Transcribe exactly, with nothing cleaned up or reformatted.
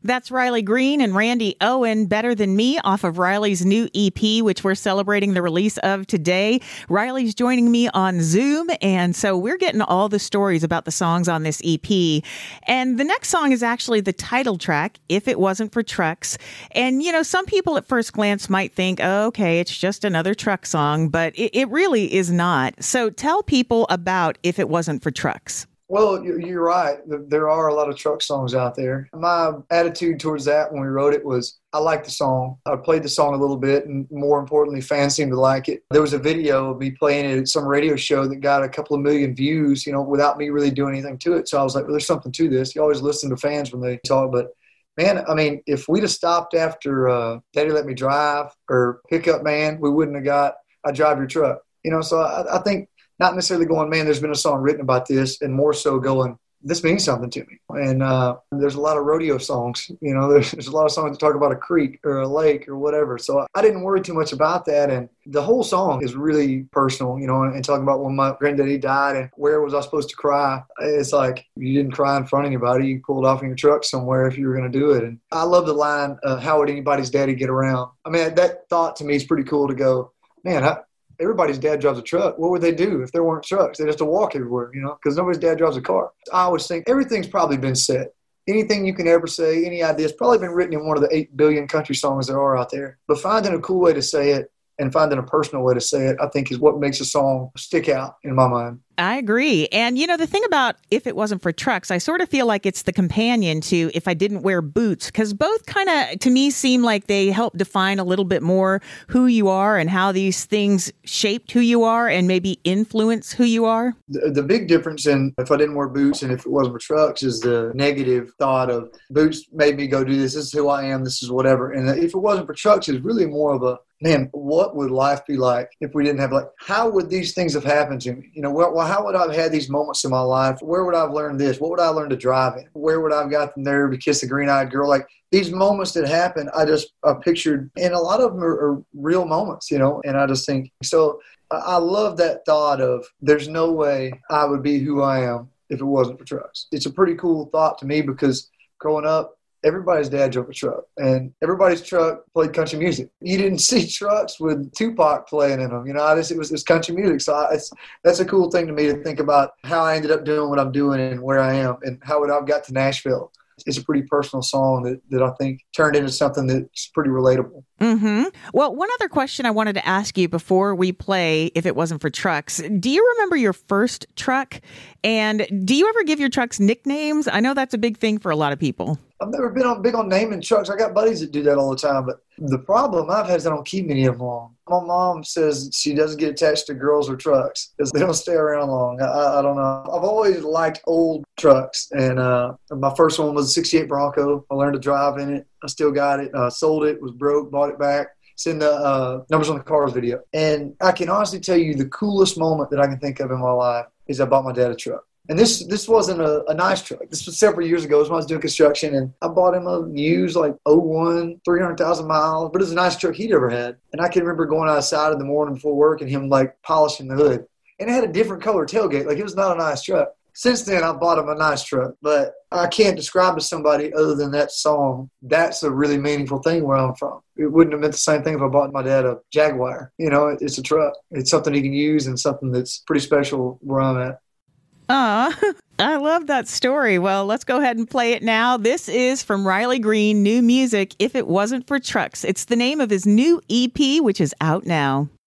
That's Riley Green and Randy Owen, Better Than Me, off of Riley's new E P, which we're celebrating the release of today. Riley's joining me on Zoom, and so we're getting all the stories about the songs on this E P. And the next song is actually the title track, If It Wasn't for Trucks. And, you know, some people at first glance might think, oh, okay, it's just another truck song, but it, it really is not. So tell people about If It Wasn't for Trucks. Well, you're right. There are a lot of truck songs out there. My attitude towards that when we wrote it was, I liked the song. I played the song a little bit, and more importantly, fans seemed to like it. There was a video of me playing it at some radio show that got a couple of million views, you know, without me really doing anything to it. So I was like, well, there's something to this. You always listen to fans when they talk, but man, I mean, if we'd have stopped after uh, Daddy Let Me Drive or Pickup Man, we wouldn't have got I Drive Your Truck. You know, so I, I think not necessarily going, man, there's been a song written about this, and more so going, this means something to me. And uh, there's a lot of rodeo songs. You know, there's, there's a lot of songs that talk about a creek or a lake or whatever. So I didn't worry too much about that. And the whole song is really personal, you know, and, and talking about when my granddaddy died and where was I supposed to cry. It's like you didn't cry in front of anybody. You pulled off in your truck somewhere if you were going to do it. And I love the line, uh, how would anybody's daddy get around? I mean, that thought to me is pretty cool to go, man, I, everybody's dad drives a truck. What would they do if there weren't trucks? They'd have to walk everywhere, you know, because nobody's dad drives a car. I always think everything's probably been said. Anything you can ever say, any idea, it's probably been written in one of the eight billion country songs there are out there. But finding a cool way to say it and finding a personal way to say it, I think is what makes a song stick out in my mind. I agree. And, you know, the thing about If It Wasn't for Trucks, I sort of feel like it's the companion to If I Didn't Wear Boots, because both kind of, to me, seem like they help define a little bit more who you are and how these things shaped who you are and maybe influence who you are. The, the big difference in If I Didn't Wear Boots and If It Wasn't for Trucks is the negative thought of boots made me go do this. This is who I am. This is whatever. And If It Wasn't for Trucks is really more of a, man, what would life be like if we didn't have, like, how would these things have happened to me? You know, well, how would I have had these moments in my life? Where would I have learned this? What would I learn to drive in? Where would I have gotten there to kiss a green-eyed girl? Like, these moments that happen, I just I pictured, and a lot of them are, are real moments, you know, and I just think, so I love that thought of there's no way I would be who I am if it wasn't for trucks. It's a pretty cool thought to me because growing up, everybody's dad drove a truck, and everybody's truck played country music. You didn't see trucks with Tupac playing in them. You know, I just, it was this country music. So I, it's, that's a cool thing to me to think about how I ended up doing what I'm doing and where I am and how it, I've got to Nashville. It's a pretty personal song that, that I think turned into something that's pretty relatable. Mm-hmm. Well, one other question I wanted to ask you before we play If It Wasn't for Trucks. Do you remember your first truck? And do you ever give your trucks nicknames? I know that's a big thing for a lot of people. I've never been on, big on naming trucks. I got buddies that do that all the time. But the problem I've had is I don't keep many of them long. My mom says she doesn't get attached to girls or trucks because they don't stay around long. I, I don't know. I've always liked old trucks. And uh, my first one was a sixty-eight Bronco. I learned to drive in it. I still got it. Uh, sold it, was broke, bought it back. It's in the uh, Numbers on the Cars video. And I can honestly tell you the coolest moment that I can think of in my life is I bought my dad a truck. And this this wasn't a, a nice truck. This was several years ago. It was when I was doing construction. And I bought him a used, like, oh one, three hundred thousand miles. But it was a nice truck he'd ever had. And I can remember going outside in the morning before work and him, like, polishing the hood. And it had a different color tailgate. Like, it was not a nice truck. Since then, I bought him a nice truck. But I can't describe to somebody other than that song. That's a really meaningful thing where I'm from. It wouldn't have meant the same thing if I bought my dad a Jaguar. You know, it's a truck. It's something he can use and something that's pretty special where I'm at. Aw, I love that story. Well, let's go ahead and play it now. This is from Riley Green, new music, If It Wasn't for Trucks. It's the name of his new E P, which is out now.